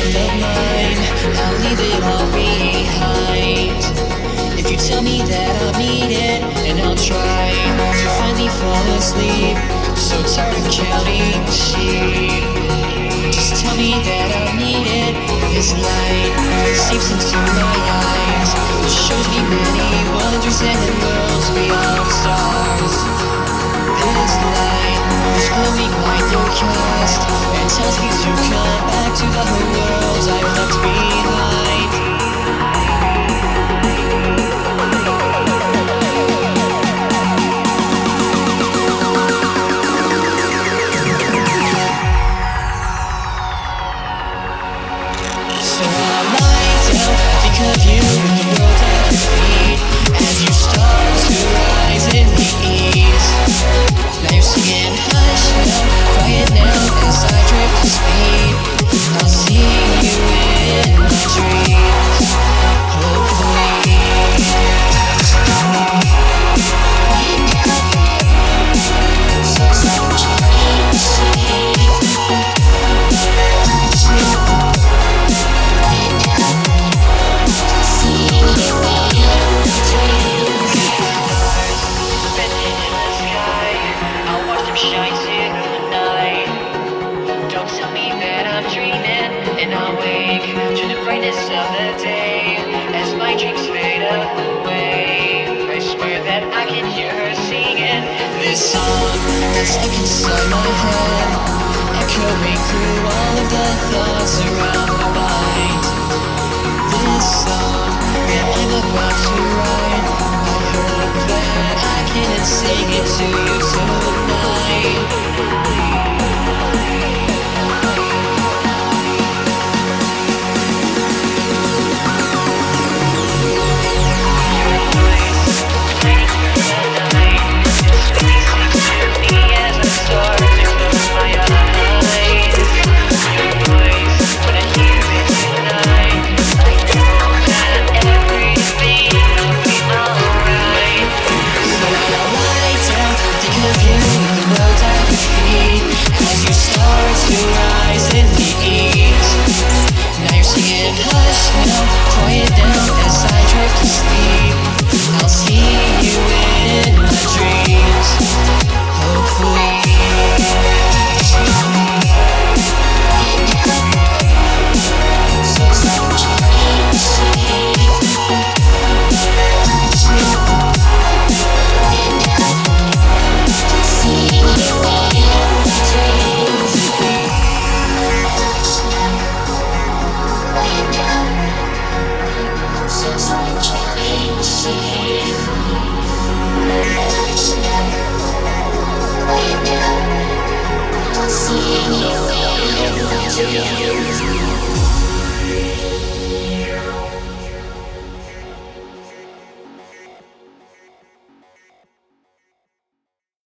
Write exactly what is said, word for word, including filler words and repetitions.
life of mine, I'll leave it all behind. If you tell me that I'm needed, and I'll try to finally fall asleep. So tired of counting sheep. Just tell me that I'm needed. This light seeps into my eyes. It shows me many wonders and worlds beyond stars. This light is glowing like the cast and tells me to come back to the worlds I've left behind. So I lie down, think of you with the world at your feet as you start to rise in the east. Now you're singing hush now, quiet now as I drift to speed. I'll see you in my dreams, hopefully. Shines in the night. Don't tell me that I'm dreaming, and I'll wake to the brightness of the day as my dreams fade away. I swear that I can hear her singing this song that's stuck inside my head, echoing through all of the thoughts around my mind. This song that I'm about to write, I hope that I can sing it to you tonight. See you.